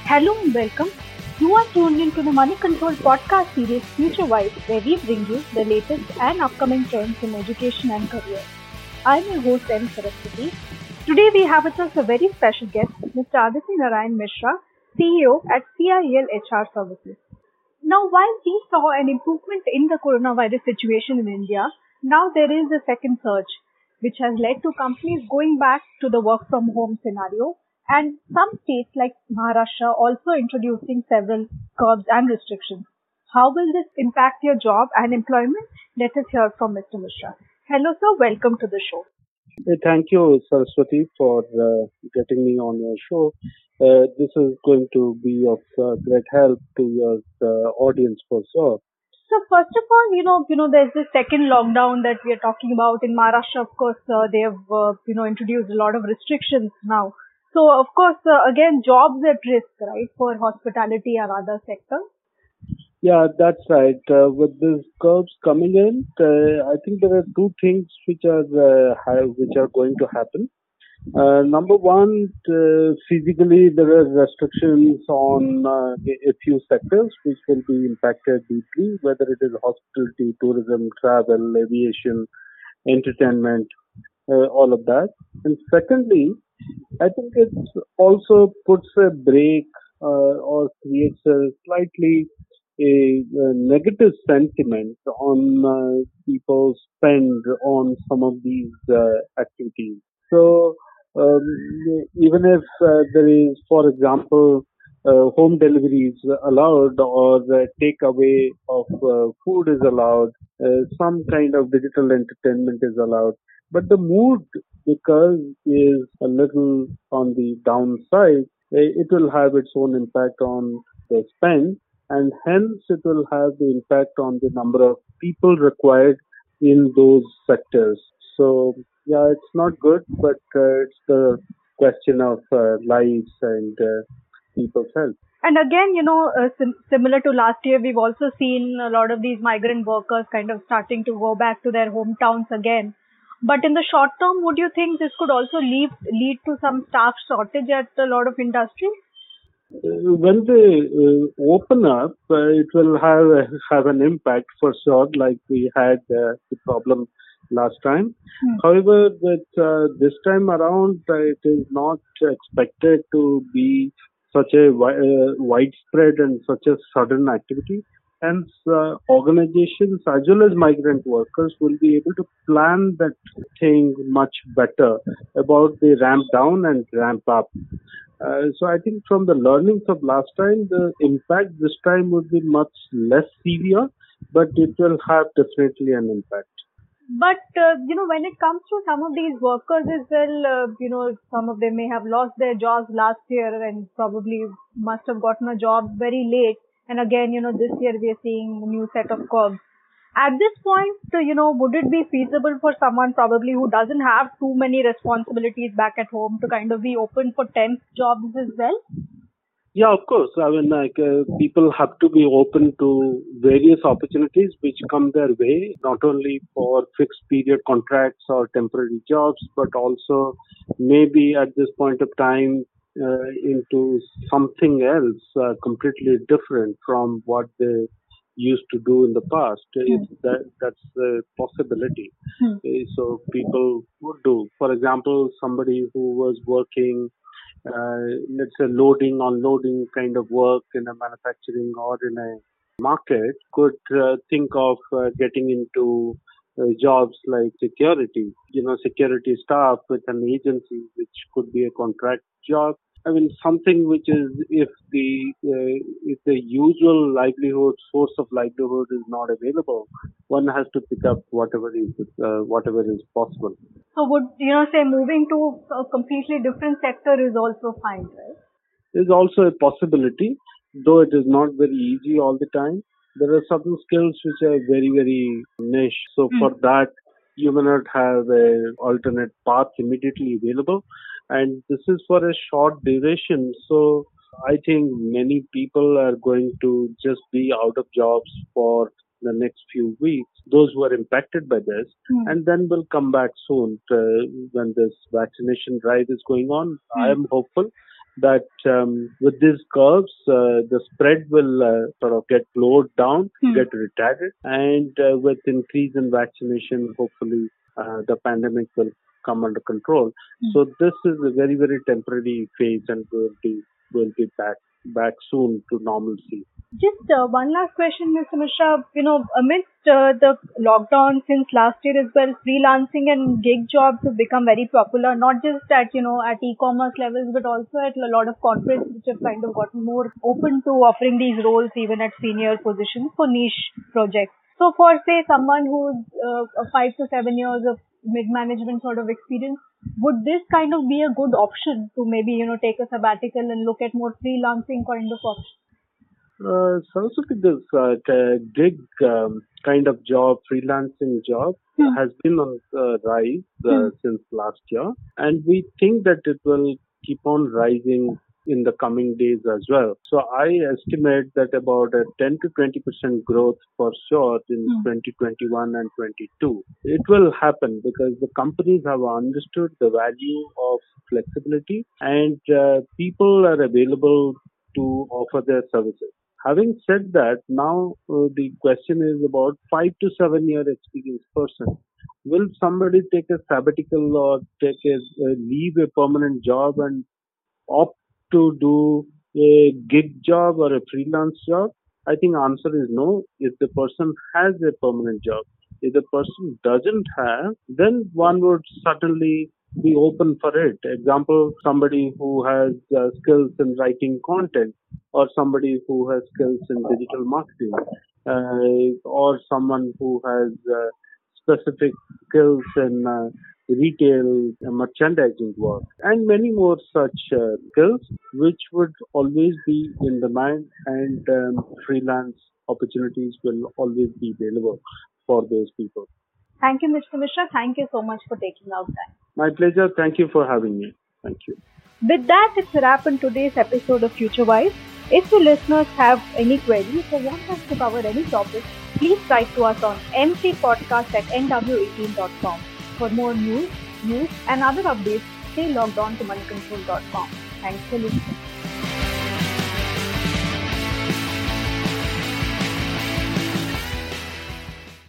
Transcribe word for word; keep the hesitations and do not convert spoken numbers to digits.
Hello and welcome. You are tuned into the Money Control podcast series Future Wise, where we bring you the latest and upcoming trends in education and career. I'm your host M. Saraswati. Today we have with us a very special guest, Mister Aditi Narayan Mishra, C E O at C I L H R Services. Now, while we saw an improvement in the coronavirus situation in India, now there is a second surge, which has led to companies going back to the work from home scenario, and some states like Maharashtra also introducing several curbs and restrictions. How will this impact your job and employment? Let us hear from Mister Mishra. Hello, sir. Welcome to the show. Uh, Thank you, Saraswati, for uh, getting me on your show. Uh, this is going to be of uh, great help to your uh, audience for sure. So first of all, you know, you know, there's this second lockdown that we are talking about in Maharashtra. Of course, uh, they have, uh, you know, introduced a lot of restrictions now. So of course, uh, again, jobs at risk, right, for hospitality and other sectors. Yeah, that's right. Uh, with these curves coming in, uh, I think there are two things which are uh, ha- which are going to happen. Uh, number one, uh, physically there are restrictions on uh, a a few sectors which will be impacted deeply, whether it is hospitality, tourism, travel, aviation, entertainment, uh, all of that. And secondly, I think it also puts a break uh, or creates a slightly a, uh negative sentiment on uh, people's spend on some of these uh, activities. So um, even if uh, there is, for example, uh, home deliveries allowed or the takeaway of uh, food is allowed, uh, some kind of digital entertainment is allowed, but the mood because is a little on the downside, eh, it will have its own impact on the spend and hence it will have the impact on the number of people required in those sectors. So yeah, it's not good, but uh, it's the question of uh, lives and uh, people's health. And again, you know, uh, sim- similar to last year, we've also seen a lot of these migrant workers kind of starting to go back to their hometowns again. But in the short term, would you think this could also lead lead to some staff shortage at a lot of industries? Uh, when they uh, open up, uh, it will have have an impact for sure, like we had uh, the problem last time. Hmm. However, that uh, this time around, uh, it is not expected to be such a wi- uh, widespread and such a sudden activity. Hence, uh, organizations as well as migrant workers will be able to plan that thing much better about the ramp down and ramp up. Uh, so I think from the learnings of last time, the impact this time would be much less severe, but it will have definitely an impact. But uh, you know, when it comes to some of these workers as well, uh, you know, some of them may have lost their jobs last year and probably must have gotten a job very late. And again, you know, this year we are seeing a new set of curbs. At this point, uh, you know, would it be feasible for someone probably who doesn't have too many responsibilities back at home to kind of be open for temp jobs as well? Yeah, of course. I mean, like uh, people have to be open to various opportunities which come their way, not only for fixed period contracts or temporary jobs, but also maybe at this point of time uh, into something else uh, completely different from what they used to do in the past. If Hmm. that that's a possibility. Hmm. Uh, So people would do. For example, somebody who was working uh, let's say loading, unloading kind of work in a manufacturing or in a market could uh, think of uh, getting into uh, jobs like security, you know, security staff with an agency, which could be a contract job. I mean, something which is if the uh, if the usual livelihood source of livelihood is not available, one has to pick up whatever is uh, whatever is possible. So would, you know, say moving to a completely different sector is also fine, right? Is also a possibility, though it is not very easy all the time. There are certain skills which are very, very niche. So Hmm. for that, you may not have a alternate path immediately available. And this is for a short duration. So I think many people are going to just be out of jobs for the next few weeks, those who are impacted by this, Hmm. and then will come back soon uh, when this vaccination drive is going on. I Hmm. am hopeful that um, with these curves, uh, the spread will uh, sort of get slowed down, Hmm. get retarded, and uh, with increase in vaccination, hopefully uh, the pandemic will come under control. Hmm. So this is a very very temporary phase, and will be will be back back soon to normalcy. Just uh, one last question, Mister Mishra. You know, amidst uh, the lockdown since last year as well, freelancing and gig jobs have become very popular, not just at, you know, at e-commerce levels, but also at a lot of corporates which have kind of gotten more open to offering these roles even at senior positions for niche projects. So for, say, someone who's uh, a five to seven years of mid-management sort of experience, would this kind of be a good option to maybe, you know, take a sabbatical and look at more freelancing kind of options? Uh, Saraswati, this uh, k- gig um, kind of job, freelancing job, Hmm. has been on the rise uh, Hmm. since last year, and we think that it will keep on rising in the coming days as well. So I estimate that about a ten to twenty percent growth for sure in Hmm. twenty twenty-one and twenty-two. It will happen because the companies have understood the value of flexibility, and uh, people are available to offer their services. Having said that, now uh, the question is about five to seven year experienced person. Will somebody take a sabbatical or take a uh, leave a permanent job and opt to do a gig job or a freelance job? I think answer is no. If the person has a permanent job, if the person doesn't have, then one would certainly be open for it. Example, somebody who has uh, skills in writing content, or somebody who has skills in digital marketing, uh, or someone who has uh, specific skills in uh, retail, uh, merchandising work, and many more such uh, skills which would always be in demand, and um, freelance opportunities will always be available for those people. Thank you, Mister Mishra. Thank you so much for taking out time. My pleasure. Thank you for having me. Thank you. With that, it's a wrap on today's episode of FutureWise. If you listeners have any queries or want us to cover any topic, please write to us on m c podcast at n w eighteen dot com. For more news, news, and other updates, stay logged on to money control dot com. Thanks for listening.